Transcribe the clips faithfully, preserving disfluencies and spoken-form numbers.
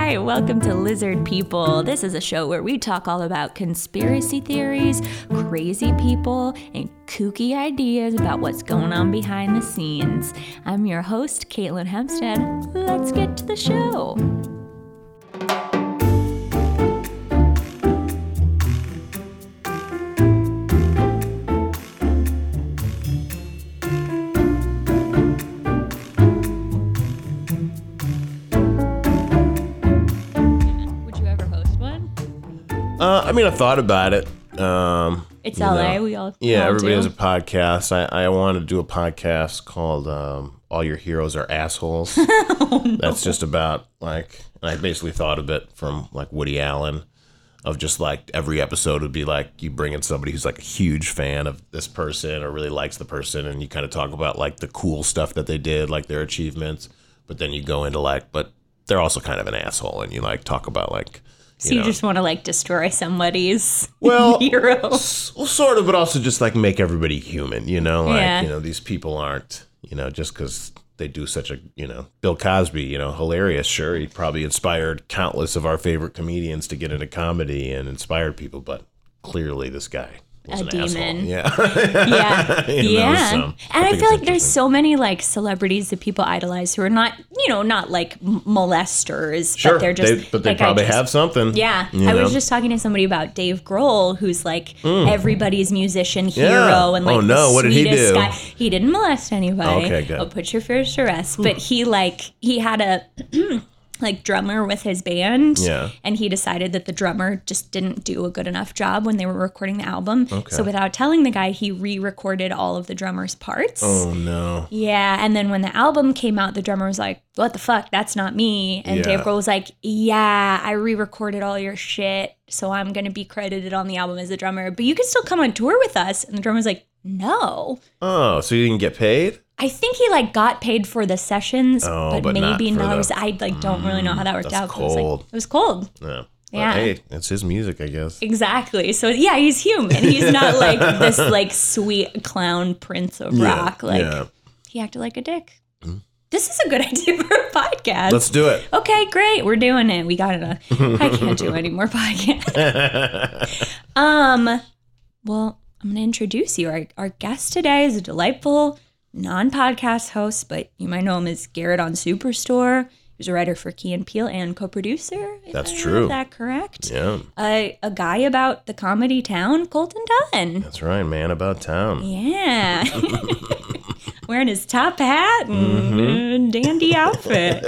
Hi, welcome to Lizard People. This is a show where we talk all about conspiracy theories, crazy people, and kooky ideas about what's going on behind the scenes. I'm your host, Caitlin Hempstead. Let's get to the show. Uh, I mean, I thought about it. Um, it's L A. Know. We all yeah. all everybody do. has a podcast. I, I wanted to do a podcast called um, "All Your Heroes Are Assholes." oh, no. That's just about like, and I basically thought of it from like Woody Allen, of just like every episode would be like you bring in somebody who's like a huge fan of this person or really likes the person, and you kind of talk about like the cool stuff that they did, like their achievements, but then you go into like, but they're also kind of an asshole, and you like talk about like. So you, you know. just want to like destroy somebody's well, hero? S- well, sort of, but also just like make everybody human, you know? Like, yeah. you know, these people aren't, you know, just because they do such a, you know, Bill Cosby, you know, hilarious. Sure, he probably inspired countless of our favorite comedians to get into comedy and inspired people, but clearly this guy was a an demon. asshole. Yeah. yeah. you know, yeah. So and I, I feel like there's so many like celebrities that people idolize who are not, you know, not like m- molesters, sure, but they're just, they, but they like, probably just, have something. Yeah. You I know? was just talking to somebody about Dave Grohl, who's like mm. everybody's musician hero. Yeah. And like, oh no, the what did he do? Guy. He didn't molest anybody. Okay, good. I'll put your fears to rest. But he like, he had a... like drummer with his band, yeah. and he decided that the drummer just didn't do a good enough job when they were recording the album. Okay. So without telling the guy, he re-recorded all of the drummer's parts. Oh no. Yeah, and then when the album came out, the drummer was like, "What the fuck? That's not me." And yeah. Dave Grohl was like, "Yeah, I re-recorded all your shit, so I'm gonna be credited on the album as a drummer, but you can still come on tour with us." And the drummer was like, "No." Oh, so you didn't get paid? I think he like got paid for the sessions, oh, but, but maybe not. not. The, I like don't really know how that worked that's out. Cold. It was, like, it was cold. Yeah. Yeah. But hey, it's his music, I guess. Exactly. So yeah, he's human. He's not like this like sweet clown prince of yeah, rock. Like yeah. he acted like a dick. Mm-hmm. This is a good idea for a podcast. Let's do it. Okay, great. We're doing it. We got it. I can't do any more podcasts. um, well, I'm going to introduce you. Our, our guest today is a delightful non-podcast host, but you might know him as Garrett on Superstore. He was a writer for Key and Peele and co-producer. That's I true. Is that correct? Yeah. A, a guy about the comedy town, Colton Dunn. That's right, man about town. Yeah. Wearing his top hat and mm-hmm. dandy outfit.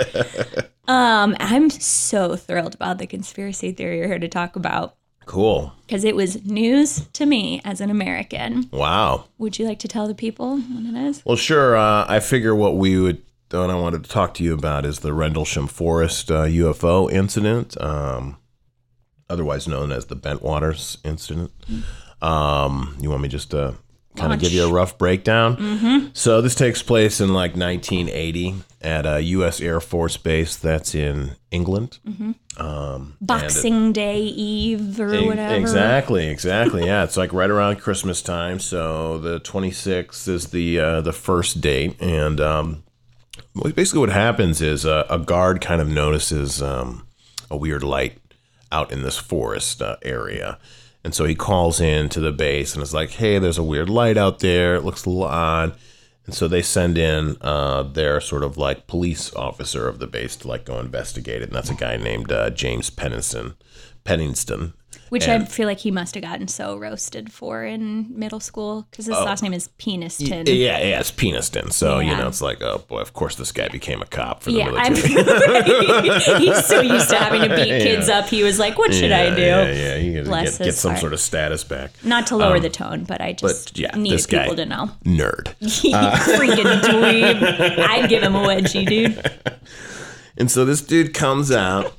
um, I'm so thrilled about the conspiracy theory you're here to talk about. Cool. Because it was news to me as an American. Wow. Would you like to tell the people what it is? Well, sure. Uh, I figure what we would, what I wanted to talk to you about is the Rendlesham Forest uh, U F O incident, um, otherwise known as the Bentwaters incident. Mm-hmm. Um, you want me just to kind of give you a rough breakdown? Mm-hmm. So this takes place in like nineteen eighty at a U S Air Force base that's in England. Mm-hmm. Um, Boxing it, Day Eve or e- whatever. Exactly, exactly. Yeah, it's like right around Christmas time. So the twenty-sixth is the uh, the first date, and um, basically what happens is uh, a guard kind of notices um, a weird light out in this forest uh, area. And so he calls in to the base and is like, hey, there's a weird light out there. It looks a little odd. And so they send in uh, their sort of like police officer of the base to like go investigate it. And that's a guy named uh, James Penniston. Penningston. Which and, I feel like he must have gotten so roasted for in middle school because his oh, last name is Peniston. Y- yeah, yeah, it's Peniston. So, yeah. you know, it's like, oh boy, of course this guy became a cop for the yeah, military. He's so used to having to beat kids yeah. up. He was like, what should yeah, I do? Yeah, yeah, you gotta Bless get, get some heart. sort of status back. Not to lower um, the tone, but I just but, yeah, need this guy, people to know. Nerd. uh, Freaking dweeb. I'd give him a wedgie, dude. And so this dude comes out.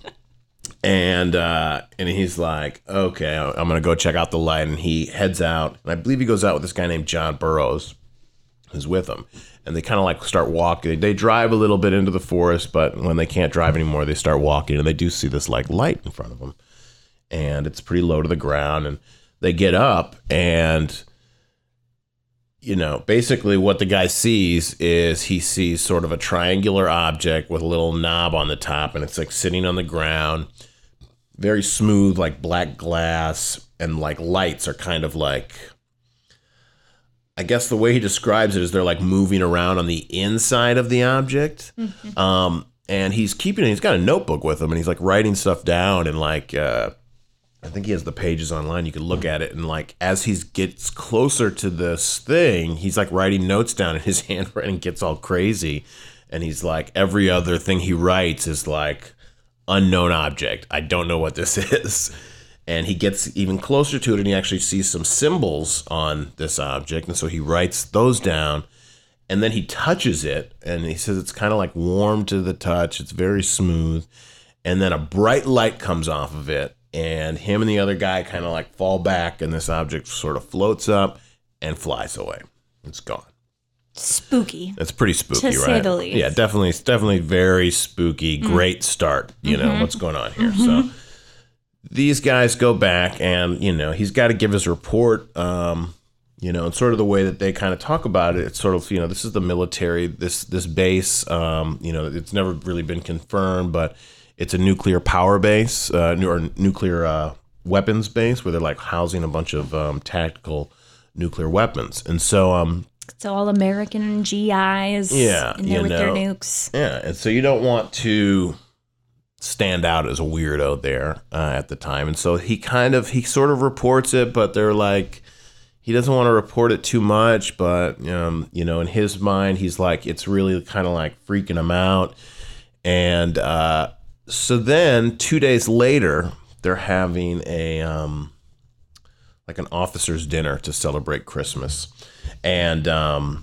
And uh, and he's like, okay, I'm going to go check out the light. And he heads out. And I believe he goes out with this guy named John Burroughs, who's with him. And they kind of like start walking. They drive a little bit into the forest, but when they can't drive anymore, they start walking. And they do see this like light in front of them. And it's pretty low to the ground. And they get up and you know, basically what the guy sees is he sees sort of a triangular object with a little knob on the top, and it's like sitting on the ground, very smooth, like black glass, and like lights are kind of like, I guess the way he describes it is they're like moving around on the inside of the object. Mm-hmm. Um, and he's keeping it, he's got a notebook with him, and he's like writing stuff down, and like, uh, I think he has the pages online. You can look at it, and like as he gets closer to this thing, he's like writing notes down, and his handwriting gets all crazy. And he's like, every other thing he writes is like unknown object. I don't know what this is. And he gets even closer to it, and he actually sees some symbols on this object, and so he writes those down. And then he touches it, and he says it's kind of like warm to the touch. It's very smooth. And then a bright light comes off of it. And him and the other guy kind of like fall back, and this object sort of floats up and flies away. It's gone. Spooky. It's pretty spooky, to right? To say the least. Yeah, definitely. It's definitely very spooky. Mm. Great start. You mm-hmm. know, what's going on here? Mm-hmm. So these guys go back, and, you know, he's got to give his report, um, you know, and sort of the way that they kind of talk about it. It's sort of, you know, this is the military, this, this base, um, you know, it's never really been confirmed, but it's a nuclear power base, uh, or nuclear uh, weapons base, where they're like housing a bunch of um, tactical nuclear weapons. And so, um, it's all American G Is, yeah, in there you with know, their nukes. Yeah, and so you don't want to stand out as a weirdo there uh, at the time. And so he kind of, he sort of reports it, but they're like, he doesn't want to report it too much. But um, you know, in his mind, he's like, it's really kind of like freaking him out. And uh, so then two days later, they're having a um, like an officers' dinner to celebrate Christmas, and um,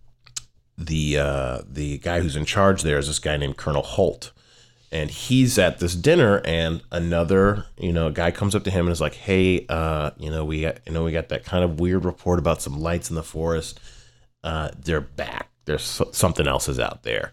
the uh, the guy who's in charge there is this guy named Colonel Holt, and he's at this dinner, and another you know guy comes up to him and is like, "Hey, uh, you know we got, you know we got that kind of weird report about some lights in the forest. Uh, they're back. There's something else is out there."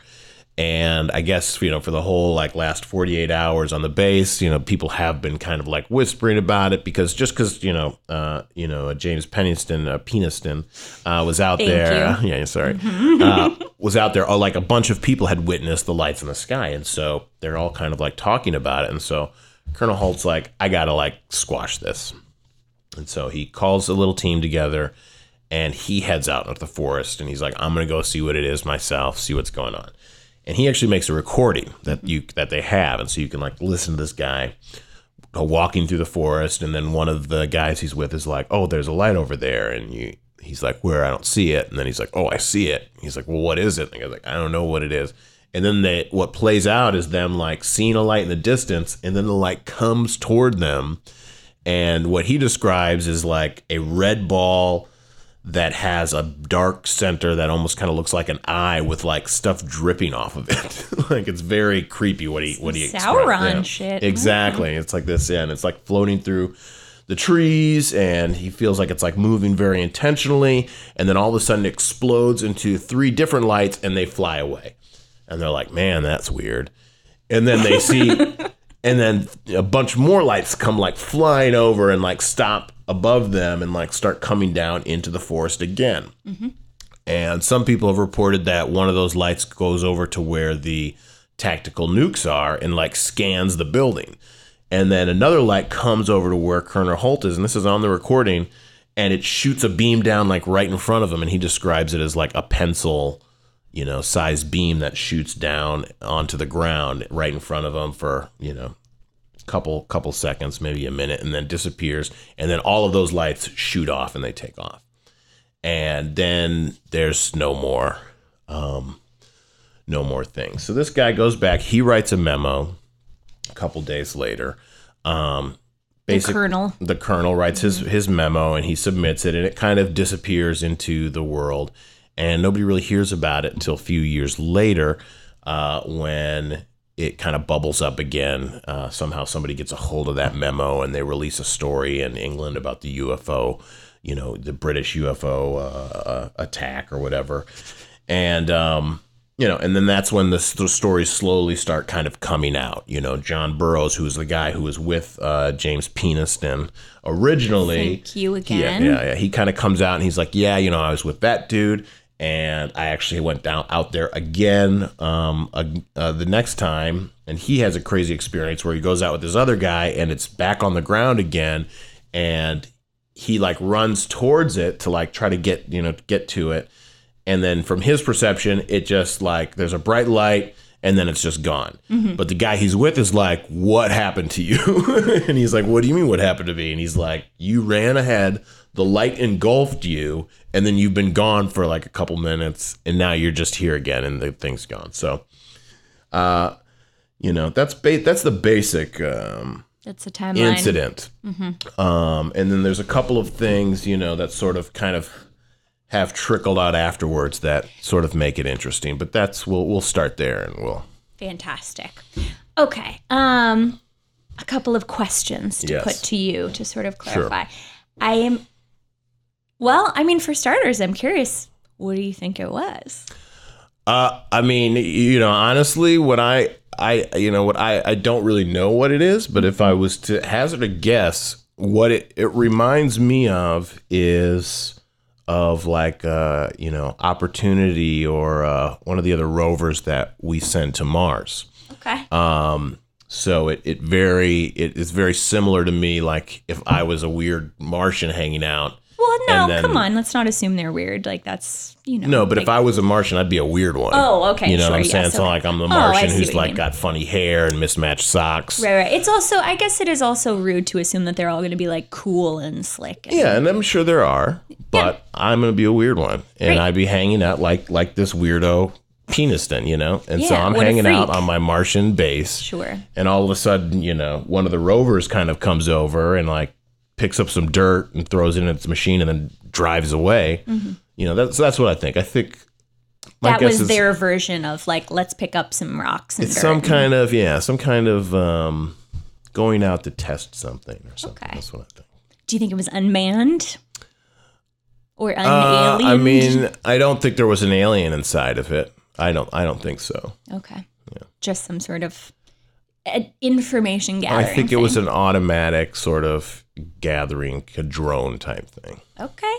And I guess, you know, for the whole like last forty-eight hours on the base, you know, people have been kind of like whispering about it, because just because, you know, uh, you know, James Penniston, uh, Peniston uh, was out Thank there. You. Yeah, sorry. uh, was out there. Oh, like a bunch of people had witnessed the lights in the sky. And so they're all kind of like talking about it. And so Colonel Holt's like, I got to like squash this. And so he calls a little team together, and he heads out into the forest, and he's like, I'm going to go see what it is myself, see what's going on. And he actually makes a recording that you that they have, and so you can like listen to this guy uh, walking through the forest, and then one of the guys he's with is like, "Oh, there's a light over there," and you, he's like, "Where? I don't see it." And then he's like, "Oh, I see it." He's like, "Well, what is it?" And the guy's like, "I don't know what it is." And then they, what plays out is them like seeing a light in the distance, and then the light comes toward them, and what he describes is like a red ball that has a dark center that almost kind of looks like an eye with like stuff dripping off of it. Like it's very creepy what he what he Sauron yeah. shit. Exactly. Mm-hmm. It's like this, yeah, and it's like floating through the trees, and he feels like it's like moving very intentionally, and then all of a sudden it explodes into three different lights, and they fly away. And they're like, "Man, that's weird." And then they see and then a bunch more lights come like flying over and like stop above them and like start coming down into the forest again. Mm-hmm. And some people have reported that one of those lights goes over to where the tactical nukes are and like scans the building. And then another light comes over to where Colonel Holt is, and this is on the recording, and it shoots a beam down like right in front of him, and he describes it as like a pencil, you know, size beam that shoots down onto the ground right in front of him for, you know, couple couple seconds, maybe a minute, and then disappears, and then all of those lights shoot off and they take off, and then there's no more um no more things. So this guy goes back, he writes a memo a couple days later. um basic, the colonel the colonel writes mm-hmm. his his memo, and he submits it, and it kind of disappears into the world, and nobody really hears about it until a few years later, uh when it kind of bubbles up again. Uh, somehow somebody gets a hold of that memo, and they release a story in England about the U F O, you know, the British U F O uh, uh, attack or whatever. And, um, you know, and then that's when the, the stories slowly start kind of coming out. You know, John Burroughs, who was the guy who was with uh, James Peniston originally. Thank you again. Yeah, yeah, yeah. He kind of comes out and he's like, yeah, you know, I was with that dude. And I actually went down out there again um, uh, uh, the next time. And he has a crazy experience where he goes out with this other guy and it's back on the ground again. And he like runs towards it to like try to get, you know, get to it. And then from his perception, it just like there's a bright light and then it's just gone. Mm-hmm. But the guy he's with is like, what happened to you? And he's like, what do you mean what happened to me? And he's like, you ran ahead. The light engulfed you, and then you've been gone for like a couple minutes, and now you're just here again, and the thing's gone. So, uh, you know, that's ba- that's the basic um, that's the timeline incident. Mm-hmm. Um, and then there's a couple of things, you know, that sort of kind of have trickled out afterwards that sort of make it interesting. But that's we'll we'll start there, and we'll. Fantastic. Okay. Um, a couple of questions to yes. put to you to sort of clarify. Sure. I am. Well, I mean, for starters, I'm curious, what do you think it was? Uh, I mean, you know, honestly, what I, I, you know, what I, I don't really know what it is, but if I was to hazard a guess, what it, it reminds me of is of like, uh, you know, Opportunity or uh, one of the other rovers that we send to Mars. Okay. Um, so it, it very, it is very similar to me. Like if I was a weird Martian hanging out. Well, no, then, come on. Let's not assume they're weird. Like, that's, you know. No, but like, if I was a Martian, I'd be a weird one. Oh, okay. You know sure, what I'm saying? yes, So, okay. like, I'm the Oh, Martian I see who's, what you like, mean. got funny hair and mismatched socks. Right, right. It's also, I guess it is also rude to assume that they're all going to be, like, cool and slick. And, Yeah, and I'm sure there are, but yeah. I'm going to be a weird one. And Right. I'd be hanging out like like this weirdo Peniston, you know? And so Yeah, I'm what a hanging out freak. on my Martian base. Sure. And all of a sudden, you know, one of the rovers kind of comes over and, like, picks up some dirt and throws it in its machine and then drives away. Mm-hmm. You know, that's that's what I think. I think my That guess was is their version of, like, let's pick up some rocks and it's dirt. some kind of, yeah, some kind of um, going out to test something or something. Okay. That's what I think. Do you think it was unmanned? Or Uh, unaliened? I mean, I don't think there was an alien inside of it. I don't. I don't think so. Okay. Yeah. Just some sort of uh, information gathering. I think it thing. was an automatic sort of gathering, a drone type thing. Okay.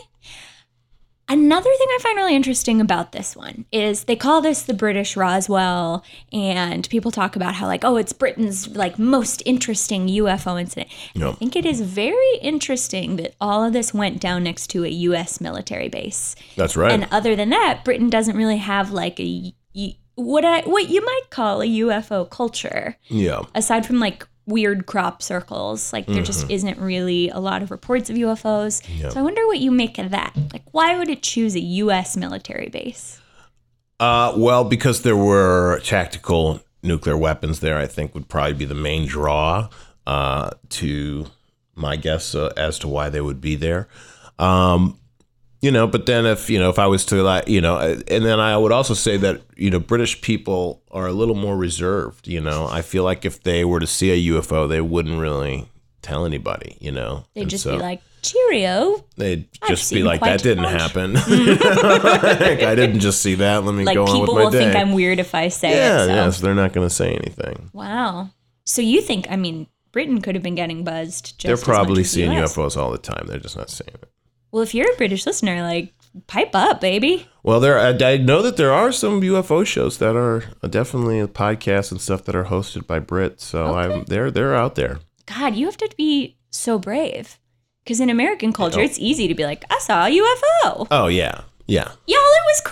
Another thing I find really interesting about this one is they call this the British Roswell, and people talk about how, like, oh, it's Britain's, like, most interesting U F O incident. No. I think it is very interesting that all of this went down next to a U S military base. That's right. And other than that, Britain doesn't really have, like, a what I what you might call a U F O culture. Yeah. Aside from, like, weird crop circles, like there Mm-hmm. just isn't really a lot of reports of U F Os. Yep. So I wonder what you make of that. Like, why would it choose a U S military base? Uh, well, because there were tactical nuclear weapons there, I think would probably be the main draw uh, to my guess uh, as to why they would be there. Um, you know, but then if, you know, if I was to, like, you know, and then I would also say that, you know, British people are a little more reserved, you know. I feel like if they were to see a U F O, they wouldn't really tell anybody, you know. They'd And just so be like, cheerio. They'd I've just be seen like, quite that didn't much." happen. Like, I didn't just see that. Let me Like, go on with people my will day. think I'm weird if I say yeah, it. So. yeah, so they're not going to say anything. Wow. So you think, I mean, Britain could have been getting buzzed just They're as probably much as seeing U U S. F Os all the time. They're just not saying it. Well, if you're a British listener, like, pipe up, baby. Well, there. I, I know that there are some U F O shows that are definitely podcasts and stuff that are hosted by Brits. So Okay. I'm they're they're out there. God, you have to be so brave. Because in American culture, know. it's easy to be like, I saw a U F O. Oh yeah, yeah. Y'all, it was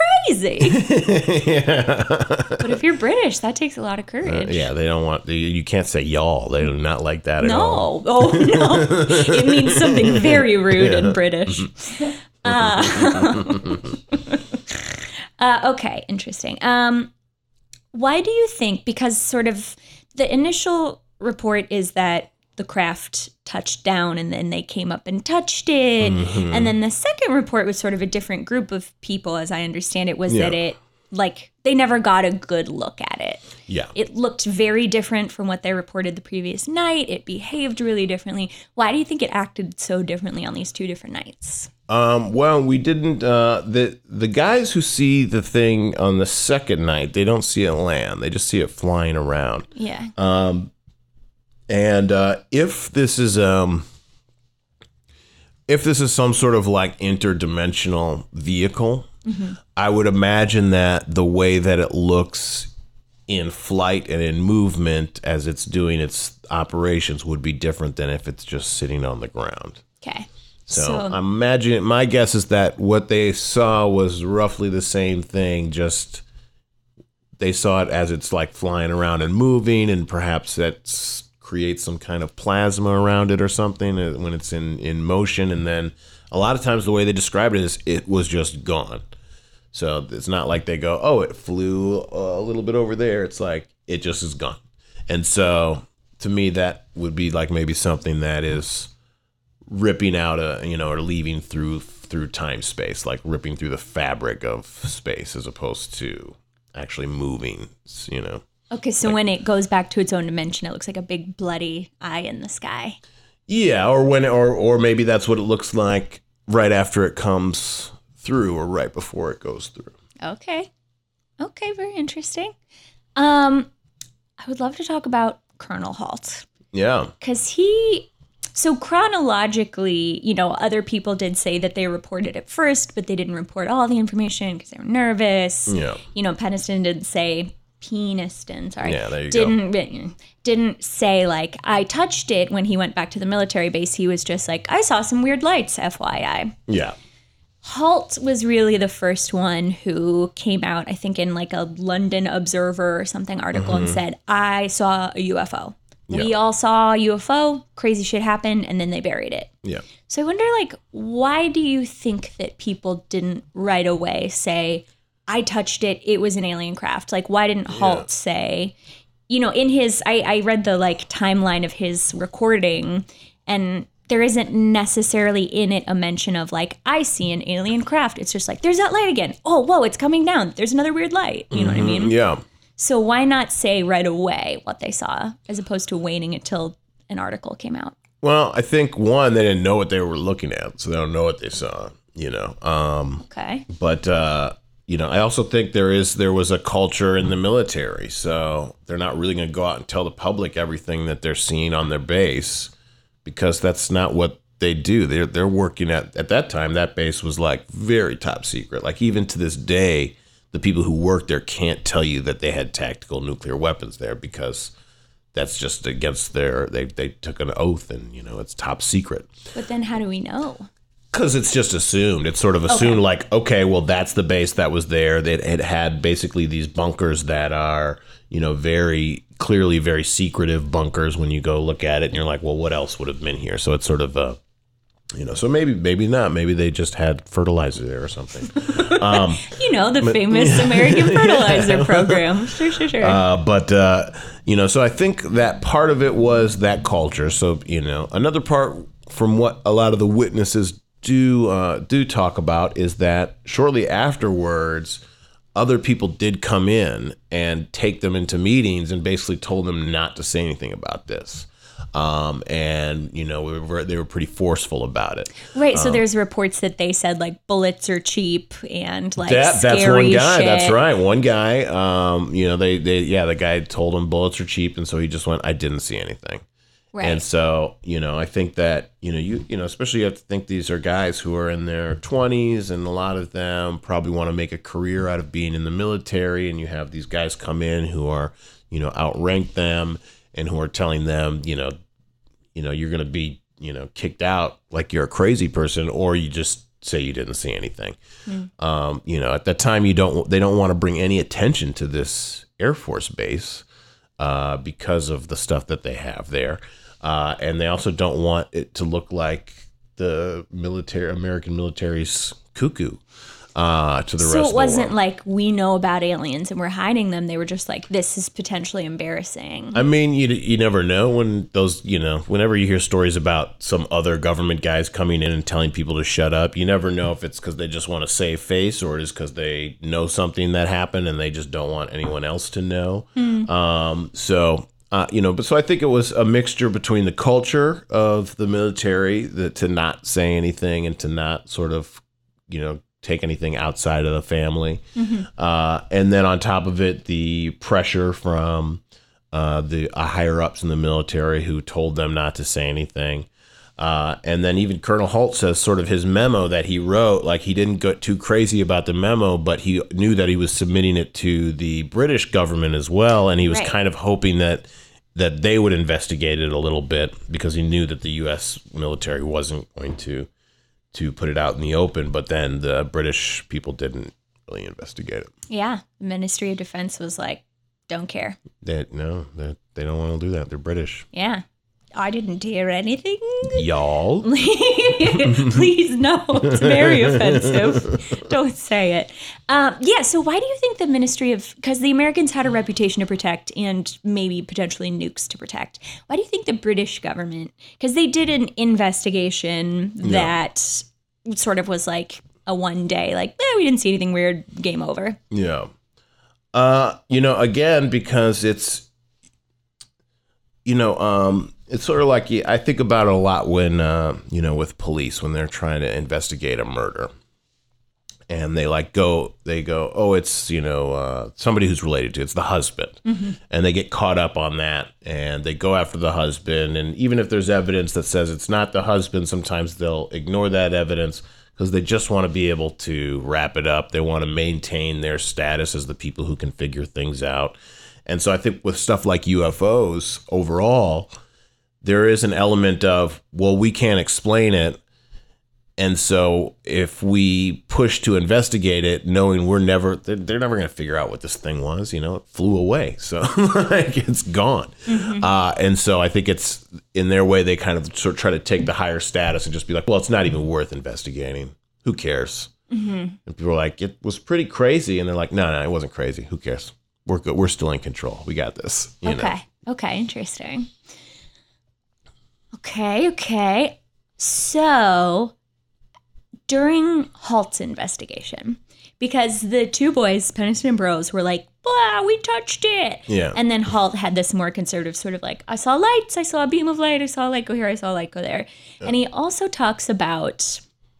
crazy. Yeah. But if you're British, that takes a lot of courage. Uh, yeah, they don't want. You you can't say y'all. They do not like that at all. No. Oh, no. It means something very rude in British. Uh, uh, okay, interesting. Um, why do you think, because sort of the initial report is that the craft touched down and then they came up and touched it. Mm-hmm. And then the second report was sort of a different group of people, as I understand it, was Yeah. that it like, they never got a good look at it. Yeah. It looked very different from what they reported the previous night. It behaved really differently. Why do you think it acted so differently on these two different nights? Um, well, we didn't, uh, the, the guys who see the thing on the second night, they don't see it land. They just see it flying around. Yeah. Um, and, uh, if this is, um, if this is some sort of like interdimensional vehicle, mm-hmm. I would imagine that the way that it looks in flight and in movement as it's doing its operations would be different than if it's just sitting on the ground. Okay. So, so I'm imagining, my guess is that what they saw was roughly the same thing, just they saw it as it's like flying around and moving, and perhaps that creates some kind of plasma around it or something when it's in, in motion. And then a lot of times the way they describe it is it was just gone. So it's not like they go, oh, it flew a little bit over there. It's like it just is gone. And so to me, that would be like maybe something that is ripping out a, you know, or leaving through through time space, like ripping through the fabric of space as opposed to actually moving, you know. Okay, so like, when it goes back to its own dimension, it looks like a big bloody eye in the sky. Yeah, or when or or maybe that's what it looks like right after it comes through or right before it goes through. Okay. Okay, very interesting. Um I would love to talk about Colonel Halt. Yeah. Cuz he So chronologically, you know, other people did say that they reported it first, but they didn't report all the information because they were nervous. Yeah. You know, Peniston did say, Peniston, sorry. Yeah, there you didn't, go. Didn't say, like, I touched it when he went back to the military base. He was just like, I saw some weird lights, F Y I. Yeah. Halt was really the first one who came out, I think, in like a London Observer or something article mm-hmm. and said, I saw a U F O. We yeah. all saw a U F O, crazy shit happened, and then they buried it. Yeah. So I wonder, like, why do you think that people didn't right away say, I touched it, it was an alien craft? Like, why didn't Halt yeah. say, you know, in his, I, I read the, like, timeline of his recording, and there isn't necessarily in it a mention of, like, I see an alien craft. It's just like, there's that light again. Oh, whoa, it's coming down. There's another weird light. You know mm-hmm. what I mean? Yeah. So why not say right away what they saw as opposed to waiting until an article came out? Well, I think, one, they didn't know what they were looking at, so they don't know what they saw, you know. Um, okay. But, uh, you know, I also think there is there was a culture in the military, so they're not really going to go out and tell the public everything that they're seeing on their base because that's not what they do. They're, they're working at, at that time, that base was like very top secret. Like even to this day, the people who work there can't tell you that they had tactical nuclear weapons there because that's just against their, they, they took an oath and, you know, it's top secret. But then how do we know? Because it's just assumed. It's sort of assumed okay. like, okay, well, that's the base that was there. That it had basically these bunkers that are, you know, very clearly very secretive bunkers when you go look at it and you're like, well, what else would have been here? So it's sort of a, you know, so maybe, maybe not. Maybe they just had fertilizer there or something. Um, you know, the famous American fertilizer program. Sure, sure, sure. Uh, but, uh, you know, so I think that part of it was that culture. So, you know, another part from what a lot of the witnesses do uh, do talk about is that shortly afterwards, other people did come in and take them into meetings and basically told them not to say anything about this. Um, and, you know, we were, they were pretty forceful about it. Right. So um, there's reports that they said like bullets are cheap and like that, scary that's one guy. shit. That's right. One guy, um, you know, they, they, yeah, the guy told him bullets are cheap. And so he just went, I didn't see anything. Right. And so, you know, I think that, you know, you, you know, especially you have to think these are guys who are in their twenties and a lot of them probably want to make a career out of being in the military. And you have these guys come in who are, you know, outrank them and who are telling them, you know, you know, you're going to be, you know, kicked out like you're a crazy person, or you just say you didn't see anything. Mm. Um, you know, at that time, you don't, they don't want to bring any attention to this Air Force base uh, because of the stuff that they have there. Uh, and they also don't want it to look like the military, American military's cuckoo. uh, to the so rest of the world. So it wasn't like we know about aliens and we're hiding them. They were just like, this is potentially embarrassing. I mean, you you never know when those, you know, whenever you hear stories about some other government guys coming in and telling people to shut up, you never know if it's because they just want to save face or it is because they know something that happened and they just don't want anyone else to know. Mm. Um, so... Uh, you know, but so I think it was a mixture between the culture of the military, the, to not say anything and to not sort of, you know, take anything outside of the family. Mm-hmm. Uh, and then on top of it, the pressure from uh, the uh, higher ups in the military who told them not to say anything. Uh, and then even Colonel Holt says sort of his memo that he wrote, like he didn't get too crazy about the memo, but he knew that he was submitting it to the British government as well. And he was right. kind of hoping that that they would investigate it a little bit because he knew that the U S military wasn't going to to put it out in the open. But then the British people didn't really investigate it. Yeah. The Ministry of Defense was like, don't care. They, no, they they don't want to do that. They're British. Yeah. I didn't hear anything. Y'all. Please, no. It's very offensive. Don't say it. Um, yeah, so why do you think the Ministry of... Because the Americans had a reputation to protect and maybe potentially nukes to protect. Why do you think the British government... Because they did an investigation that yeah. sort of was like a one day, like, eh, we didn't see anything weird, game over. Yeah. Uh, you know, again, because it's... You know, um... It's sort of like, I think about it a lot when, uh, you know, with police, when they're trying to investigate a murder. And they like go, they go, oh, it's, you know, uh, somebody who's related to, it's the husband. Mm-hmm. And they get caught up on that and they go after the husband. And even if there's evidence that says it's not the husband, sometimes they'll ignore that evidence because they just want to be able to wrap it up. They want to maintain their status as the people who can figure things out. And so I think with stuff like U F Os overall, there is an element of, well, we can't explain it. And so if we push to investigate it, knowing we're never, they're, they're never going to figure out what this thing was, you know, it flew away. So like it's gone. Mm-hmm. Uh, and so I think it's in their way, they kind of sort of try to take the higher status and just be like, well, it's not even worth investigating. Who cares? Mm-hmm. And people are like, it was pretty crazy. And they're like, no, no, it wasn't crazy. Who cares? We're good. We're still in control. We got this. You okay. know? Okay. Interesting. Okay, okay. So, during Holt's investigation, because the two boys, Peniston and Burroughs, were like, blah, we touched it. Yeah. And then Holt had this more conservative sort of like, I saw lights, I saw a beam of light, I saw a light go here, I saw a light go there. Yeah. And he also talks about,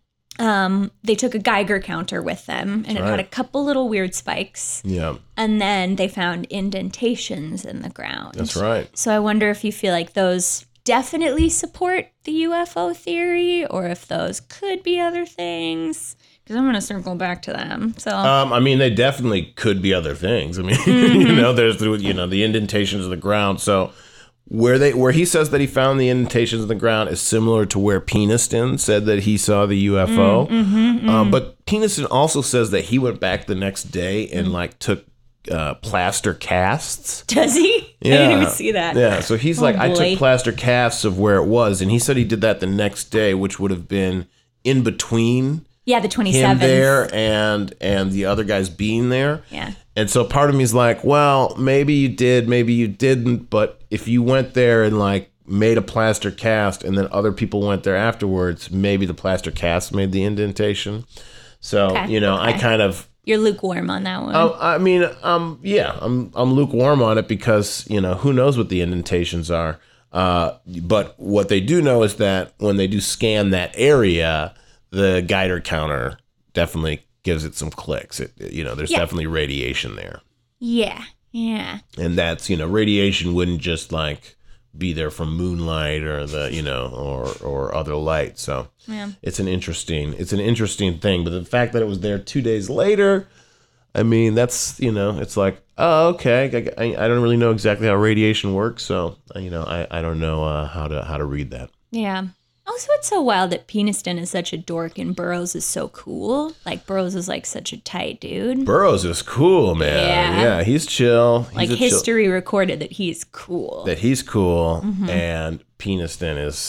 um, they took a Geiger counter with them, and That's it right. had a couple little weird spikes. Yeah. And then they found indentations in the ground. That's right. So I wonder if you feel like those definitely support the U F O theory, or if those could be other things, because I'm going to circle back to them. So, um, I mean, they definitely could be other things. I mean, mm-hmm. you know, there's the, you know, the indentations of the ground. So where they, where he says that he found the indentations of the ground is similar to where Peniston said that he saw the U F O. Mm-hmm, mm-hmm. Um, but Peniston also says that he went back the next day and mm-hmm. like took uh, plaster casts. Does he? Yeah. I didn't even see that. Yeah. So he's oh, like, boy. I took plaster casts of where it was. And he said he did that the next day, which would have been in between yeah, the twenty-seventh him there and, and the other guys being there. Yeah. And so part of me is like, well, maybe you did, maybe you didn't. But if you went there and like made a plaster cast and then other people went there afterwards, maybe the plaster cast made the indentation. So, okay. you know, okay. I kind of... You're lukewarm on that one. Uh, I mean, um, yeah, I'm I'm lukewarm on it because, you know, who knows what the indentations are. Uh, but what they do know is that when they do scan that area, the Geiger counter definitely gives it some clicks. It, you know, there's yeah. definitely radiation there. Yeah, yeah. And that's, you know, radiation wouldn't just like be there from moonlight or the, you know, or or other light. So yeah. it's an interesting, it's an interesting thing. But the fact that it was there two days later, I mean, that's, you know, it's like, oh, okay. I, I don't really know exactly how radiation works. So, you know, I, I don't know uh, how to how to read that. Yeah. Also, it's so wild that Peniston is such a dork and Burroughs is so cool. Like, Burroughs is like such a tight dude. Burroughs is cool, man. Yeah, yeah he's chill. He's like, history chill. recorded that he's cool. That he's cool. Mm-hmm. And Peniston is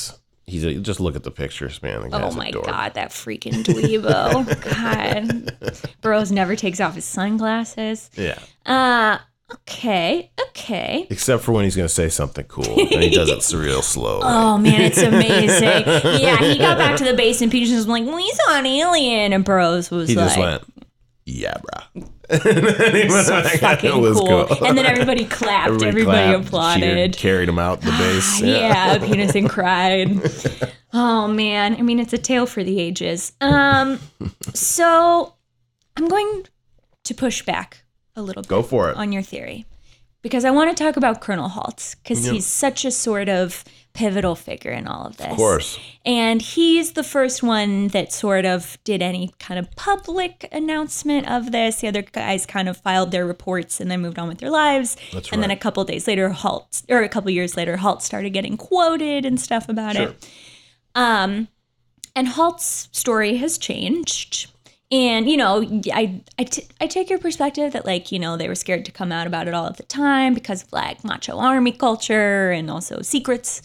He's a, just look at the pictures, man. The Oh guy's my a dork. God, that freaking dweebo. God. Burroughs never takes off his sunglasses. Yeah. Uh, okay, okay. Except for when he's going to say something cool. And he does it real slow. Oh, man, it's amazing. Yeah, he got back to the base and Peterson was like, we saw an alien. And Burroughs was he like... just went, yeah, brah. and then he was so like, fucking it was cool. cool. And then everybody clapped. Everybody, everybody clapped, applauded. Cheered, carried him out the base. Yeah, Peterson cried. Oh, man. I mean, it's a tale for the ages. Um, so I'm going to push back a little bit. Go for it. On your theory. Because I want to talk about Colonel Halt, because Yep. he's such a sort of pivotal figure in all of this. Of course. And he's the first one that sort of did any kind of public announcement of this. The other guys kind of filed their reports and then moved on with their lives. That's and then right. a couple days later, Halt, or a couple years later, Halt started getting quoted and stuff about Sure. it. Um, and Halt's story has changed. And, you know, I, I, t- I take your perspective that, like, you know, they were scared to come out about it all at the time because of, like, macho army culture and also secrets.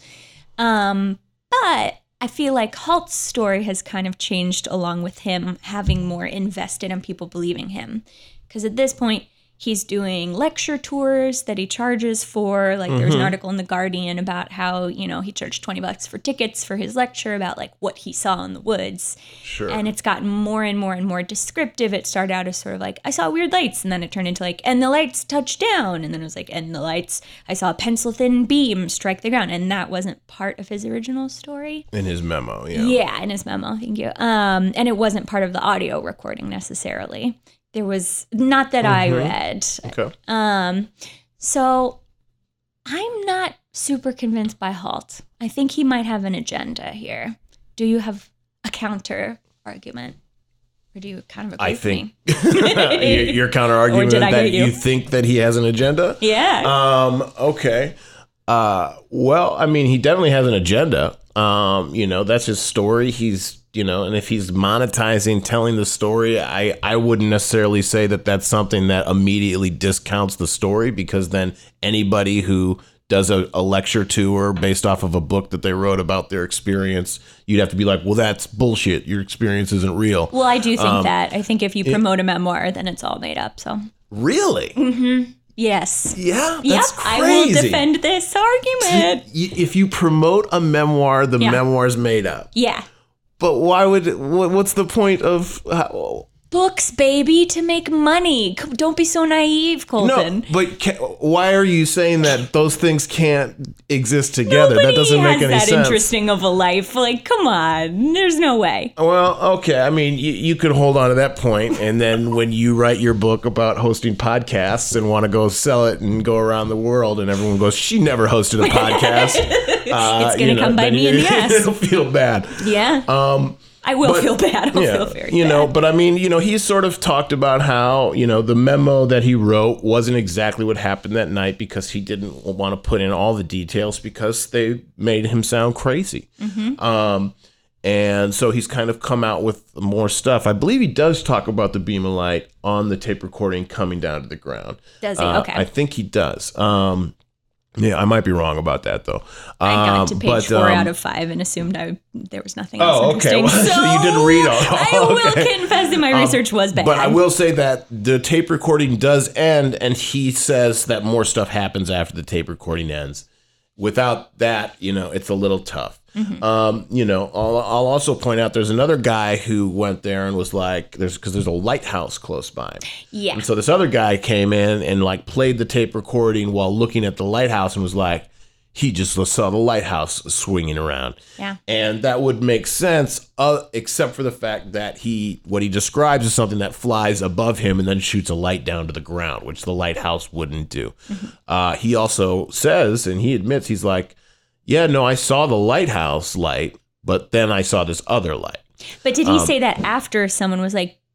Um, but I feel like Halt's story has kind of changed along with him having more invested in people believing him. Because at this point, he's doing lecture tours that he charges for. Like, there's an article in The Guardian about how, you know, he charged twenty bucks for tickets for his lecture about, like, what he saw in the woods. Sure. And it's gotten more and more and more descriptive. It started out as sort of like, I saw weird lights. And then it turned into like, and the lights touched down. And then it was like, and the lights, I saw a pencil thin beam strike the ground. And that wasn't part of his original story. In his memo, yeah. Yeah, in his memo. Thank you. Um, and it wasn't part of the audio recording necessarily. There was, not that I read. Okay. Um, so I'm not super convinced by Halt. I think he might have an agenda here. Do you have a counter argument? Or do you kind of agree I with think me? your, your counter argument did I that get you? you think that he has an agenda? Yeah. Um, okay. Uh, well, I mean, he definitely has an agenda. Um, you know, that's his story. He's, you know, and if he's monetizing telling the story, I, I wouldn't necessarily say that that's something that immediately discounts the story, because then anybody who does a, a lecture tour based off of a book that they wrote about their experience, you'd have to be like, well, that's bullshit. Your experience isn't real. well, I do think um, that. I think if you promote a memoir, then it's all made up. So, Really? yes. Yeah, Yep, that's I will crazy. defend this argument. Y- If you promote a memoir, the Yeah. memoir's made up. Yeah. But why would? wha- What's the point of? How, Books, baby, to make money. Come- Don't be so naive, Colton. no, but ca- why are you saying that those things can't exist together? Nobody that doesn't make has any that sense. interesting of a life. Like, come on. There's no way. Well, okay. I mean, you, you could hold on to that point, and then when you write your book about hosting podcasts and want to go sell it and go around the world, and everyone goes, "She never hosted a podcast," uh, It's gonna you know, come by then me in you- the ass. You'll feel bad. Yeah. Um, I will but- feel bad. I'll yeah, feel very you bad. know, but I mean, you know, he sort of talked about how, you know, the memo that he wrote wasn't exactly what happened that night, because he didn't want to put in all the details because they made him sound crazy. Mm-hmm. Um, and so he's kind of come out with more stuff. I believe he does talk about the beam of light on the tape recording coming down to the ground. Does he? Uh, Okay. I think he does. Um, yeah, I might be wrong about that, though. I got to Um, page but, four um, out of five and assumed I there was nothing else Oh, okay. interesting. Well, so you didn't read all- I will okay. confess that my research was bad. But I will say that the tape recording does end, and he says that more stuff happens after the tape recording ends. Without that, you know, it's a little tough. Mm-hmm. Um, you know, I'll, I'll also point out there's another guy who went there and was like, there's because there's a lighthouse close by. Yeah. And so this other guy came in and like played the tape recording while looking at the lighthouse and was like, he just saw the lighthouse swinging around. Yeah. And that would make sense, uh, except for the fact that he, what he describes is something that flies above him and then shoots a light down to the ground, which the lighthouse wouldn't do. Mm-hmm. Uh, he also says, and he admits, he's like, yeah, no, I saw the lighthouse light, but then I saw this other light. But did um, he say that after someone was like,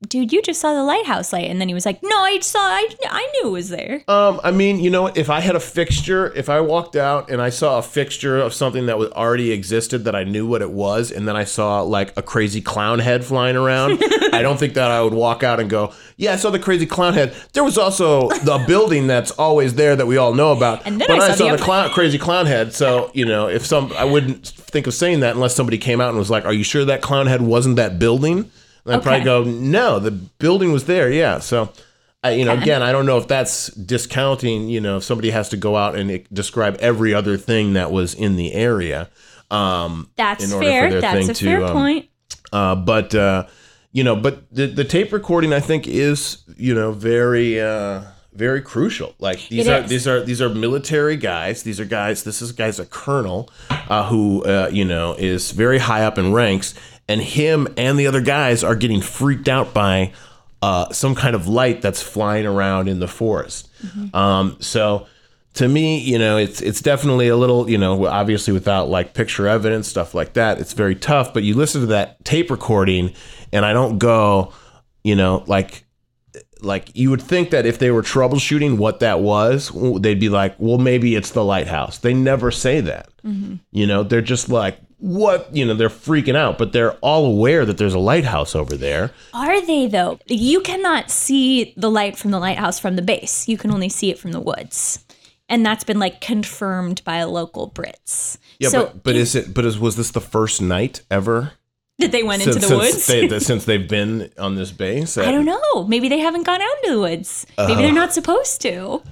dude, you just saw the lighthouse light. And then he was like, no, I saw, I, I knew it was there. Um, I mean, you know, if I had a fixture, if I walked out and I saw a fixture of something that was already existed that I knew what it was, and then I saw like a crazy clown head flying around, I don't think that I would walk out and go, yeah, I saw the crazy clown head. There was also the building that's always there that we all know about. And then but I I saw saw the the clown, crazy clown head. So, you know, if some, I wouldn't think of saying that unless somebody came out and was like, are you sure that clown head wasn't that building? And I'd Okay. probably go, no, the building was there. Yeah. So, I, you know, Okay. again, I don't know if that's discounting, you know, if somebody has to go out and e- describe every other thing that was in the area. Um, That's in order fair. for their That's thing a to, fair um, point. uh, but, uh, you know, but the, the tape recording, I think, is, you know, very, uh, very crucial. Like these It are is. these are these are military guys. These are guys. This is guy's a colonel uh, who uh, you know is very high up in ranks, and him and the other guys are getting freaked out by uh, some kind of light that's flying around in the forest. Mm-hmm. Um, so. To me, you know, it's it's definitely a little, you know, obviously without like picture evidence, stuff like that, it's very tough. But you listen to that tape recording, and I don't go, you know, like, like you would think that if they were troubleshooting what that was, they'd be like, well, maybe it's the lighthouse. They never say that. Mm-hmm. You know, they're just like, what? You know, they're freaking out, but they're all aware that there's a lighthouse over there. Are they, though? You cannot see the light from the lighthouse from the base. You can only see it from the woods. And that's been like confirmed by local Brits. Yeah, so but, but is it? But is, was this the first night ever that they went since, into the since woods? They, that, since they've been on this base? I don't know. Maybe they haven't gone out into the woods. Maybe Uh, they're not supposed to.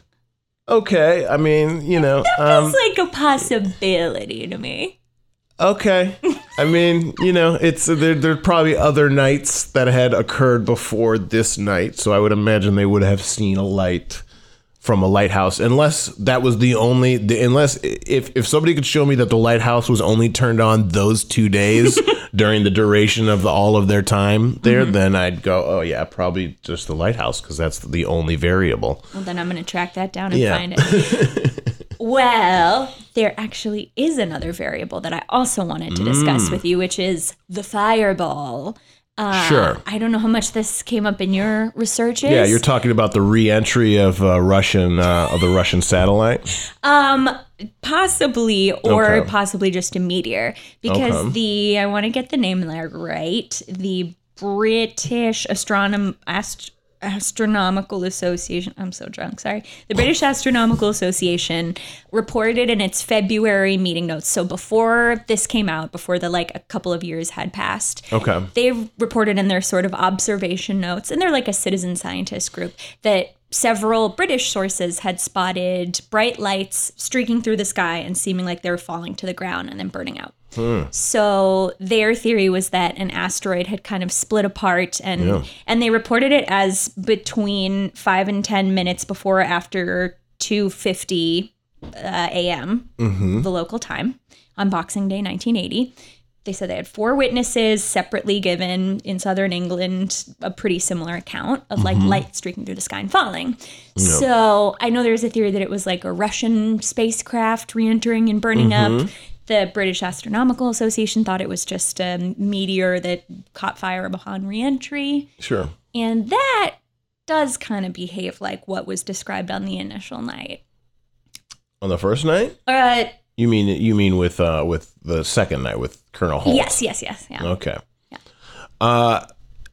Okay, I mean, you know, That's um, like a possibility to me. okay. I mean, you know, it's there. There are probably other nights that had occurred before this night, so I would imagine they would have seen a light from a lighthouse, unless that was the only. The, unless if if somebody could show me that the lighthouse was only turned on those two days during the duration of the, all of their time there, mm-hmm. then I'd go, oh yeah, probably just the lighthouse because that's the only variable. Well, then I'm going to track that down and Yeah. find it. Well, there actually is another variable that I also wanted to discuss Mm. with you, which is the fireball. Uh, Sure. I don't know how much this came up in your researches. Yeah, you're talking about the re-entry of uh, Russian uh, of the Russian satellite. Um, possibly, or Okay. possibly just a meteor, because Okay. the I want to get the name there right. The British Astronom Ast- Astronomical Association. I'm so drunk. Sorry. The British Astronomical Association reported in its February meeting notes. So before this came out, before the like a couple of years had passed. Okay. They've reported in their sort of observation notes, and they're like a citizen scientist group, that several British sources had spotted bright lights streaking through the sky and seeming like they were falling to the ground and then burning out. Hmm. So their theory was that an asteroid had kind of split apart, and Yeah. and they reported it as between five and ten minutes before or after two fifty uh, a.m. Mm-hmm. the local time on Boxing Day, nineteen eighty. They said they had four witnesses separately given in southern England a pretty similar account of like Mm-hmm. light streaking through the sky and falling. So I know there's a theory that it was like a Russian spacecraft re-entering and burning Mm-hmm. up. The British Astronomical Association thought it was just a meteor that caught fire upon re-entry. Sure. And that does kind of behave like what was described on the initial night. On the first night? Uh, You mean you mean with uh, with the second night with Colonel Holt? yes, yes, yes. Yeah. Okay. Uh,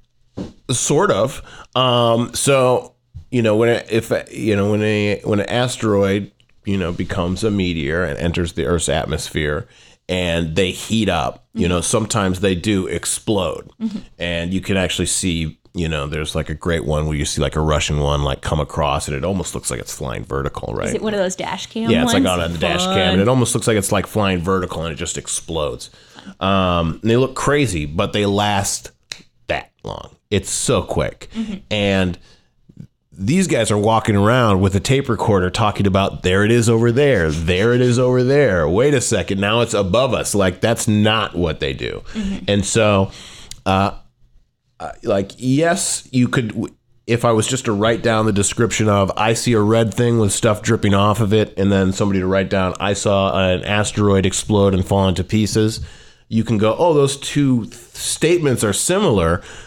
sort of. Um, so you know when it, if you know when a when an asteroid you know becomes a meteor and enters the Earth's atmosphere and they heat up, you mm-hmm. know sometimes they do explode, mm-hmm. and you can actually see. You know, there's like a great one where you see like a Russian one like come across, and it almost looks like it's flying vertical, right? Is it one of those dash cam Yeah, it's ones? like on a dash cam, and it almost looks like it's like flying vertical, and it just explodes. Um, and they look crazy, but they last that long. It's so quick, mm-hmm. and these guys are walking around with a tape recorder talking about there it is over there, there it is over there. Wait a second, now it's above us. Like that's not what they do, mm-hmm. and so. Uh, Uh, like, yes, you could, if I was just to write down the description of, I see a red thing with stuff dripping off of it, and then somebody to write down, I saw an asteroid explode and fall into pieces, you can go, oh, those two th- statements are similar,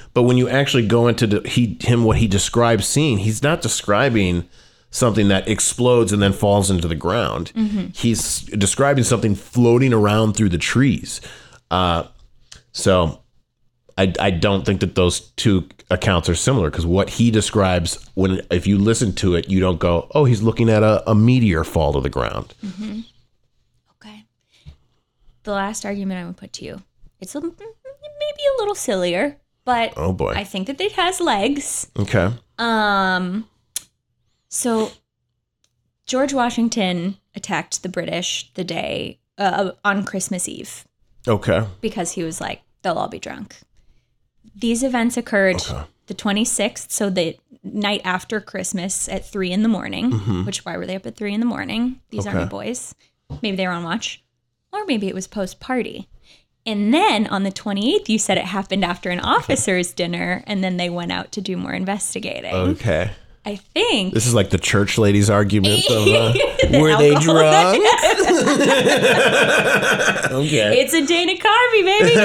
But when you actually go into the, he him what he describes seeing, he's not describing something that explodes and then falls into the ground. Mm-hmm. He's describing something floating around through the trees. Uh, so I, I don't think that those two accounts are similar, because what he describes, when if you listen to it, you don't go, oh, he's looking at a, a meteor fall to the ground. Mm-hmm. Okay. The last argument I would put to you, it's a, maybe a little sillier, but oh boy, I think that it has legs. Okay. Um. So George Washington attacked the British the day uh, on Christmas Eve. Okay. Because he was like, they'll all be drunk. These events occurred okay. the twenty-sixth, so the night after Christmas at three in the morning, mm-hmm. which why were they up at three in the morning? These okay. Army boys. Maybe they were on watch, or maybe it was post-party. And then on the twenty-eighth, you said it happened after an officer's dinner, and then they went out to do more investigating. Okay. I think. This is like the church ladies' argument of, uh, were they drunk? Okay. It's a Dana Carvey, baby.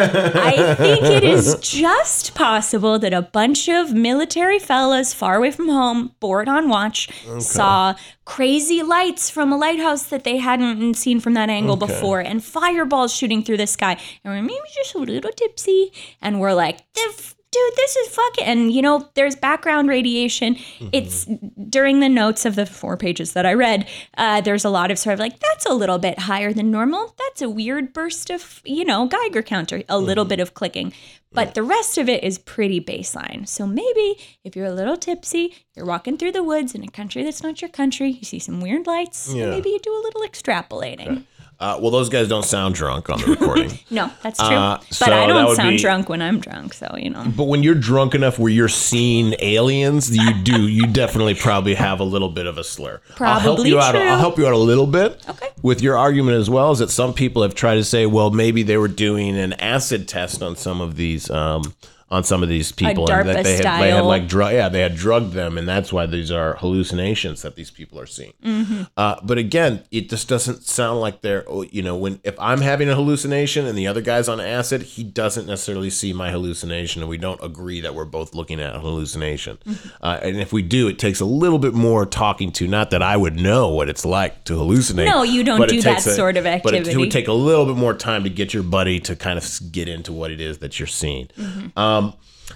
I think it is just possible that a bunch of military fellas far away from home, bored on watch, okay. saw crazy lights from a lighthouse that they hadn't seen from that angle okay. before, and fireballs shooting through the sky. And we're maybe just a little tipsy, and we're like, dude, this is fucking, and you know, there's background radiation. Mm-hmm. It's during the notes of the four pages that I read, uh, there's a lot of sort of like, that's a little bit higher than normal. That's a weird burst of, you know, Geiger counter, a mm-hmm. little bit of clicking. But yeah. the rest of it is pretty baseline. So maybe if you're a little tipsy, you're walking through the woods in a country that's not your country, you see some weird lights, yeah. and maybe you do a little extrapolating. Okay. Uh, well, those guys don't sound drunk on the recording. No, that's true. Uh, but so I don't sound be, drunk when I'm drunk, so, you know. But when you're drunk enough where you're seeing aliens, you do. You definitely probably have a little bit of a slur. Probably I'll help you true. out. I'll help you out a little bit. Okay. With your argument as well, is that some people have tried to say, well, maybe they were doing an acid test on some of these um, on some of these people, a and that they had, style. they had like drug, yeah, they had drugged them, and that's why these are hallucinations that these people are seeing. Mm-hmm. Uh, but again, it just doesn't sound like they're, you know, when if I'm having a hallucination and the other guy's on acid, he doesn't necessarily see my hallucination, and we don't agree that we're both looking at a hallucination. Mm-hmm. Uh, and if we do, it takes a little bit more talking to. Not that I would know what it's like to hallucinate. No, you don't do that a, sort of activity. But it, it would take a little bit more time to get your buddy to kind of get into what it is that you're seeing. Mm-hmm. Um,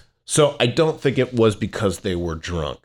So I don't think it was because they were drunk.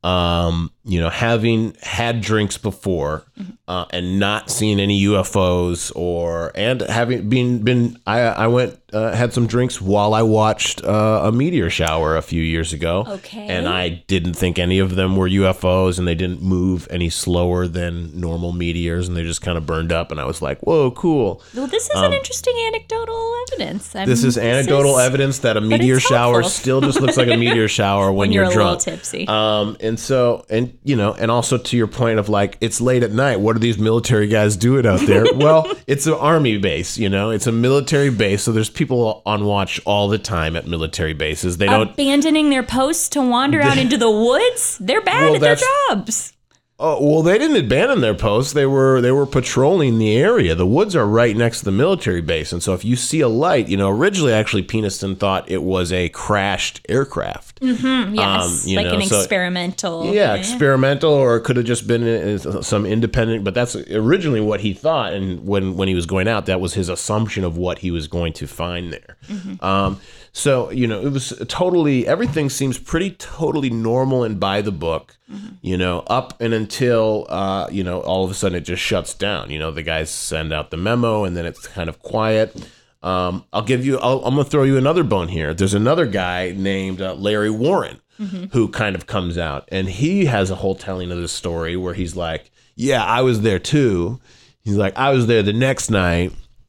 Um, you know, having had drinks before uh, and not seeing any U F Os, or and having been been I I went uh, had some drinks while I watched uh, a meteor shower a few years ago. Okay. And I didn't think any of them were U F Os, and they didn't move any slower than normal meteors, and they just kind of burned up. And I was like, whoa, cool. Well, this is um, an interesting anecdotal evidence. I'm, this is anecdotal this is, evidence that a meteor shower still just looks like a meteor shower when, when you're, you're a drunk. little tipsy. Um, and so, and you know, and also to your point of like, it's late at night. What are these military guys doing out there? Well, it's an army base, you know, it's a military base. So there's people on watch all the time at military bases. They don't abandoning their posts to wander out into the woods. They're bad well, at their jobs. Oh, well, they didn't abandon their posts. They were they were patrolling the area. The woods are right next to the military base. And so if you see a light, you know, originally actually Peniston thought it was a crashed aircraft. Mm-hmm, yes, um, you like know, an so, experimental. Yeah, yeah, experimental, or it could have just been some independent, but that's originally what he thought. And when, when he was going out, that was his assumption of what he was going to find there. Mm-hmm. Um, so, you know, it was totally, everything seems pretty totally normal and by the book, mm-hmm. you know, up and until, uh, you know, all of a sudden it just shuts down. You know, the guys send out the memo and then it's kind of quiet. Um, I'll give you, I'll, I'm going to throw you another bone here. There's another guy named uh, Larry Warren, mm-hmm. who kind of comes out, and he has a whole telling of this story where he's like, yeah, I was there too. He's like, I was there the next night,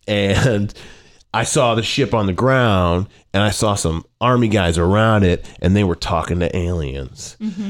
and I saw the ship on the ground, and I saw some army guys around it, and they were talking to aliens. Mm-hmm.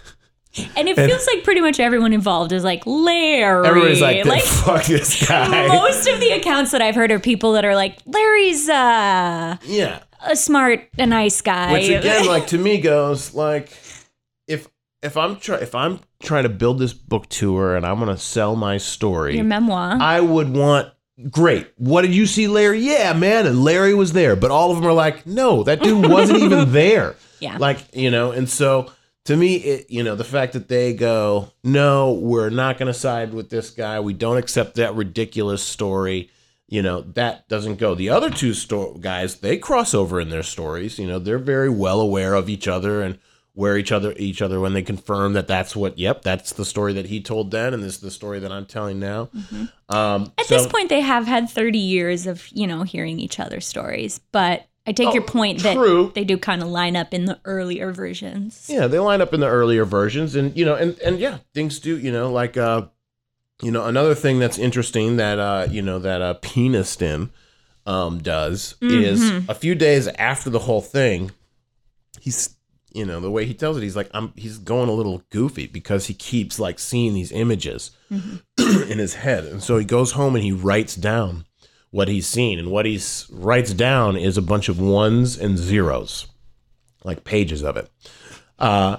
And it feels and like pretty much everyone involved is like, Larry. Everybody's like, like fuck this guy. Most of the accounts that I've heard are people that are like, Larry's uh, yeah. a smart, a nice guy. Which again, like to me goes like, if if I'm try if I'm trying to build this book tour and I'm gonna sell my story, your memoir, I would want great. What did you see, Larry? Yeah, man. And Larry was there. But all of them are like, no, that dude wasn't even there. Yeah. Like, you know, and so to me, it, you know, the fact that they go, no, we're not going to side with this guy. We don't accept that ridiculous story. You know, that doesn't go. The other two sto- guys, they cross over in their stories. You know, they're very well aware of each other and where each other each other when they confirm that that's what, yep, that's the story that he told then, and this is the story that I'm telling now. Mm-hmm. Um, At so, this point, they have had thirty years of, you know, hearing each other's stories. But I take Oh, your point that true. they do kind of line up in the earlier versions. Yeah, they line up in the earlier versions, and you know, and and yeah, things do, you know, like uh, you know, another thing that's interesting that uh, you know, that uh, Peniston um does Mm-hmm. is a few days after the whole thing, he's, you know, the way he tells it, he's like, I'm, he's going a little goofy because he keeps like seeing these images Mm-hmm. in his head, and so he goes home and he writes down what he's seen, and what he writes down is a bunch of ones and zeros, like pages of it. Uh,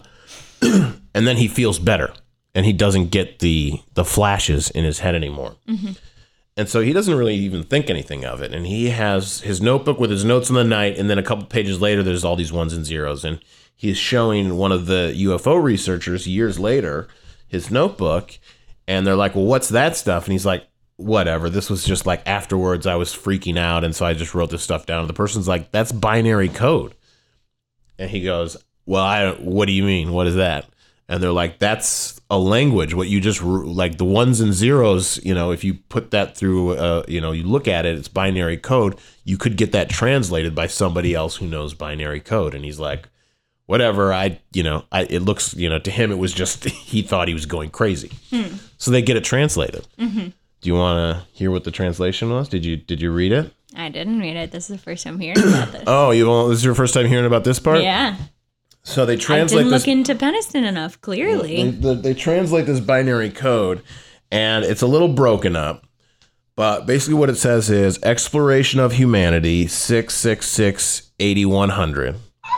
and then he feels better, and he doesn't get the the flashes in his head anymore. Mm-hmm. And so he doesn't really even think anything of it. And he has his notebook with his notes on the night, and then a couple pages later, there's all these ones and zeros. And he's showing one of the U F O researchers years later his notebook, and they're like, well, what's that stuff? And he's like, whatever, this was just like afterwards I was freaking out, and so I just wrote this stuff down. And the person's like, that's binary code. And he goes, well, I don't, what do you mean? What is that? And they're like, that's a language. What you just, like the ones and zeros, you know, if you put that through, uh, you know, you look at it, it's binary code. You could get that translated by somebody else who knows binary code. And he's like, whatever, I, you know, I, it looks, you know, to him, it was just, he thought he was going crazy. Hmm. So they get it translated. Mm-hmm. Do you want to hear what the translation was? Did you, did you read it? I didn't read it. This is the first time hearing about this. Oh, you this is your first time hearing about this part? Yeah. So they I translate didn't this. look into Peniston enough, clearly. They, they, they translate this binary code, and it's a little broken up. But basically, what it says is exploration of humanity six six six eighty-one hundred.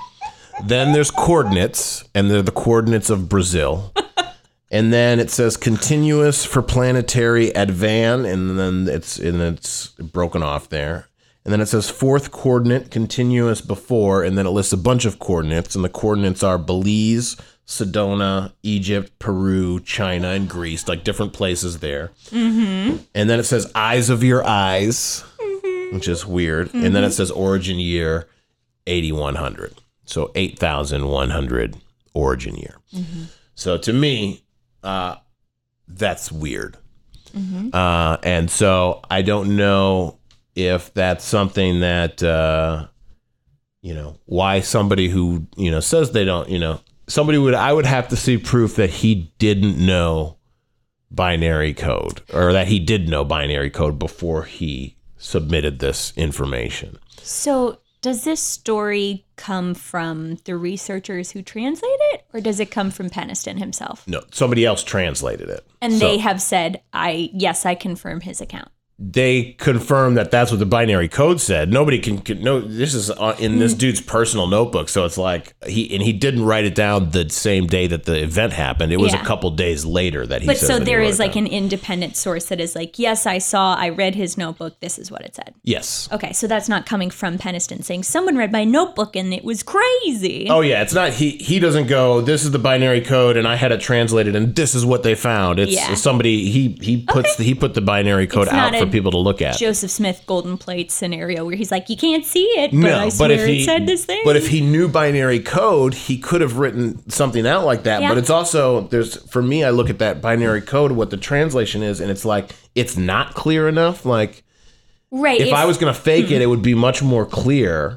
Then there's coordinates, and they're the coordinates of Brazil. And then it says continuous for planetary advan, and then it's and it's broken off there. And then it says fourth coordinate, continuous before, and then it lists a bunch of coordinates, and the coordinates are Belize, Sedona, Egypt, Peru, China, and Greece, like different places there. Mm-hmm. And then it says eyes of your eyes, mm-hmm. which is weird. Mm-hmm. And then it says origin year, eighty-one hundred. So eight thousand one hundred origin year. Mm-hmm. So to me, uh, that's weird. Mm-hmm. Uh, and so I don't know if that's something that, uh, you know, why somebody who, you know, says they don't, you know, somebody would, I would have to see proof that he didn't know binary code, or that he did know binary code before he submitted this information. So does this story come from the researchers who translate it, or does it come from Peniston himself? No, somebody else translated it. And So- they have said, "I yes, I confirm his account." they confirmed that that's what the binary code said. Nobody can, can no. This is on- in this dude's personal notebook, so it's like he and he didn't write it down the same day that the event happened. It was Yeah. a couple days later that he. But says so that he there wrote is it like down. an independent source that is like, yes, I saw, I read his notebook. This is what it said. Yes. Okay, so that's not coming from Peniston saying someone read my notebook and it was crazy. Oh yeah, it's not. He he doesn't go, this is the binary code, and I had it translated, and this is what they found. It's Yeah. somebody he he puts he put the binary code It's not out for a people to look at. Joseph Smith golden plate scenario where he's like, you can't see it, but No, I but swear if he it said this thing. but if he knew binary code, he could have written something out like that. Yeah. But it's also there's for me, I look at that binary code, what the translation is, and it's like it's not clear enough. Like right, if, I was gonna fake it, it would be much more clear.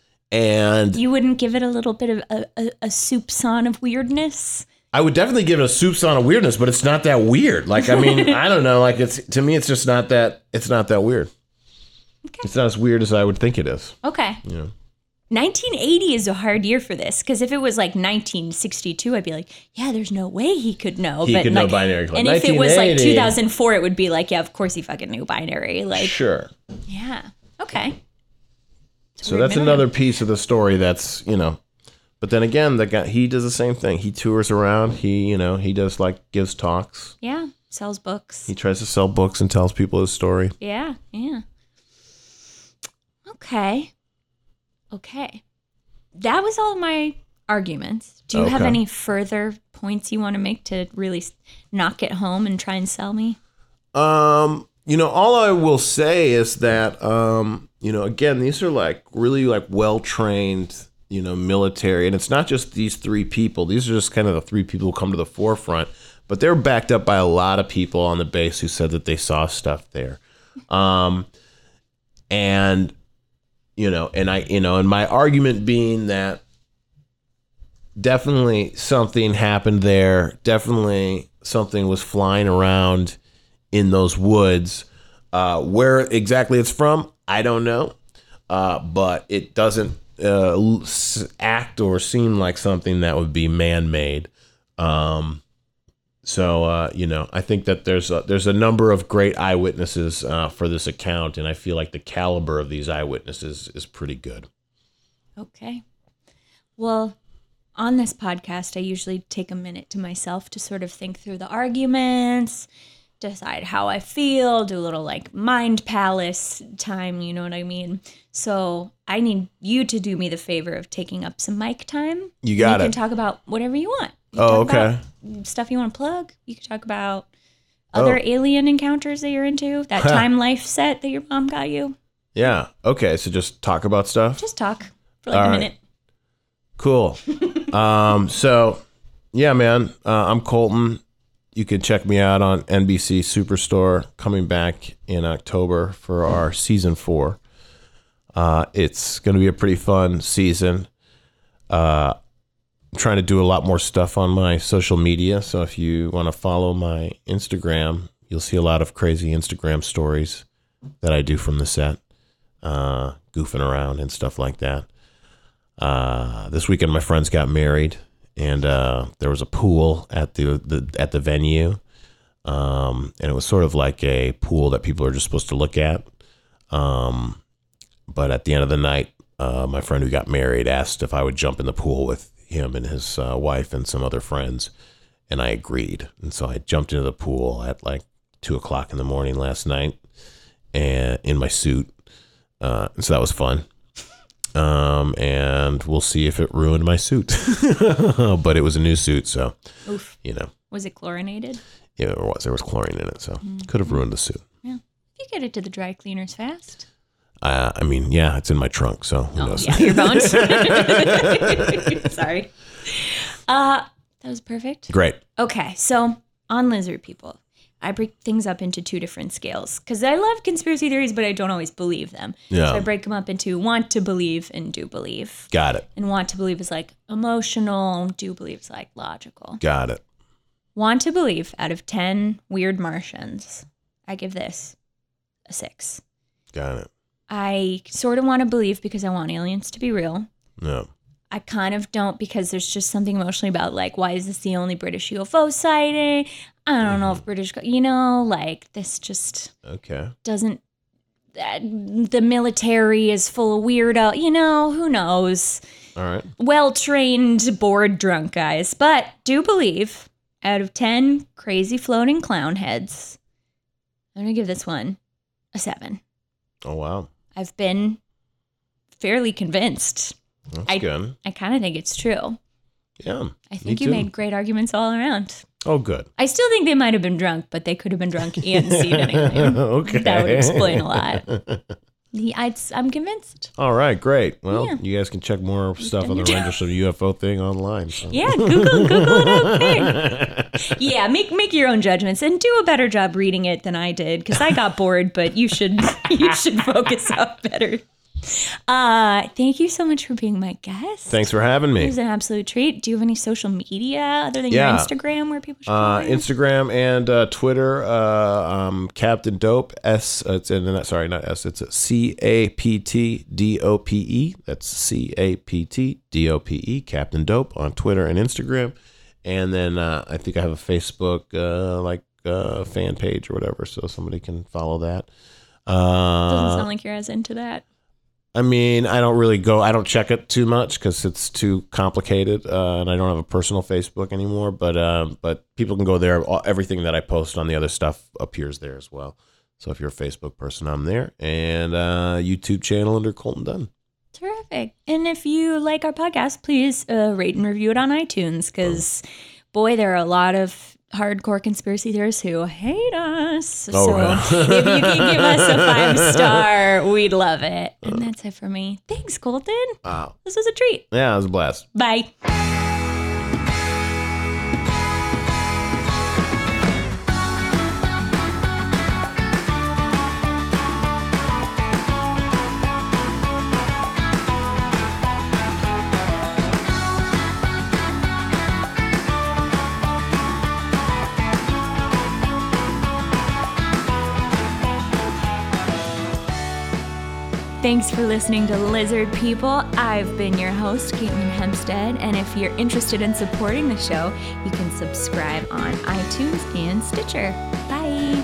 And you wouldn't give it a little bit of a, a, a soupçon of weirdness. I would definitely give it a soupçon of weirdness, but it's not that weird. Like I mean, I don't know. Like it's to me, it's just not that. It's not that weird. Okay. It's not as weird as I would think it is. Okay. Yeah. nineteen eighty is a hard year for this because if it was like nineteen sixty-two, I'd be like, yeah, there's no way he could know. He but could know like, binary code. And if it was like nineteen eighty two thousand four, it would be like, yeah, of course he fucking knew binary. Like, Sure. yeah. Okay. It's a So weird that's middle another ground. piece of the story that's, you know, but then again, the guy, he does the same thing. He tours around. He, you know, he does like gives talks. Yeah. sells books. He tries to sell books and tells people his story. Yeah, yeah. Okay. Okay. That was all my arguments. Do you Okay. have any further points you want to make to really s- knock it home and try and sell me? Um, you know, all I will say is that, um, you know, again, these are like really like well-trained, you know, military, and it's not just these three people. These are just kind of the three people who come to the forefront, but they're backed up by a lot of people on the base who said that they saw stuff there. Um, and, you know, and I, you know, and my argument being that definitely something happened there. Definitely something was flying around in those woods. Uh, where exactly it's from, I don't know. Uh, but it doesn't uh, act or seem like something that would be man-made. Um, so, uh, you know, I think that there's a, there's a number of great eyewitnesses uh, for this account, and I feel like the caliber of these eyewitnesses is pretty good. Okay. Well, on this podcast, I usually take a minute to myself to sort of think through the arguments, decide how I feel, do a little like mind palace time, you know what I mean? So I need you to do me the favor of taking up some mic time. You got you it. You can talk about whatever you want. You Oh, talk okay. about stuff you want to plug. You can talk about other Oh. alien encounters that you're into, that time life set that your mom got you. Yeah. Okay. So just talk about stuff. Just talk for like All a right. minute. Cool. um, so, yeah, man, uh, I'm Colton. You can check me out on N B C Superstore, coming back in October for our season four. Uh, it's going to be a pretty fun season. Uh, I'm trying to do a lot more stuff on my social media. So if you want to follow my Instagram, you'll see a lot of crazy Instagram stories that I do from the set, uh, goofing around and stuff like that. Uh, this weekend, my friends got married, and uh, there was a pool at the, the at the venue, um, and it was sort of like a pool that people are just supposed to look at. Um, but at the end of the night, uh, my friend who got married asked if I would jump in the pool with him and his uh, wife and some other friends, and I agreed. And so I jumped into the pool at like two o'clock in the morning last night, and in my suit, uh, and so that was fun. Um, and we'll see if it ruined my suit, but it was a new suit. So, Oof. you know, Was it chlorinated? yeah, there was, there was chlorine in it. So could have ruined the suit. Yeah. You get it to the dry cleaners fast. Uh, I mean, yeah, it's in my trunk. So who Oh, knows? yeah, your bones. Sorry. Uh, that was perfect. Great. Okay, so on lizard people, I break things up into two different scales because I love conspiracy theories, but I don't always believe them. Yeah. So I break them up into want to believe and do believe. Got it. And want to believe is like emotional, do believe is like logical. Got it. Want to believe out of ten weird Martians, I give this a six. Got it. I sort of want to believe because I want aliens to be real. No. I kind of don't because there's just something emotionally about like, why is this the only British U F O sighting? I don't know if British, you know, like this just Okay. doesn't, uh, the military is full of weirdo, you know, who knows? All right. Well-trained, bored, drunk guys. But do believe out of ten crazy floating clown heads, I'm going to give this one a seven. Oh, wow. I've been fairly convinced. That's I, good. I kind of think it's true. Yeah. I think me you too. made great arguments all around. Oh, good. I still think they might have been drunk, but they could have been drunk and seen anything. Okay. That would explain a lot. He, I'd, I'm convinced. All right, great. Well, Yeah. you guys can check more stuff done on the your job. Register U F O thing online. So. Yeah, Google, Google it out there. Yeah, make make your own judgments and do a better job reading it than I did because I got bored. But you should you should focus up better. Uh, thank you so much for being my guest. Thanks for having It me. was an absolute treat. Do you have any social media other than Yeah. your Instagram where people should Uh, follow you? Instagram and uh, Twitter, uh, um, Captain Dope. S. Uh, it's in that. Sorry, not S. It's C A P T D O P E. That's C A P T D O P E. Captain Dope on Twitter and Instagram. And then uh, I think I have a Facebook uh, like uh, fan page or whatever, so somebody can follow that. Doesn't Uh, sound like you're as into that. I mean, I don't really go, I don't check it too much because it's too complicated, uh, and I don't have a personal Facebook anymore, but uh, but people can go there. All, everything that I post on the other stuff appears there as well. So if you're a Facebook person, I'm there. And uh, YouTube channel under Colton Dunn. Terrific. And if you like our podcast, please uh, rate and review it on iTunes because, oh. boy, there are a lot of hardcore conspiracy theorists who hate us. Oh, so right. if you can give us a five star, we'd love it. And that's it for me. Thanks, Colton. Wow. This was a treat. Yeah, it was a blast. Bye. Thanks for listening to Lizard People. I've been your host, Caitlin Hempstead, and if you're interested in supporting the show, you can subscribe on iTunes and Stitcher. Bye.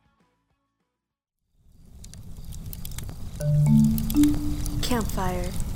Campfire.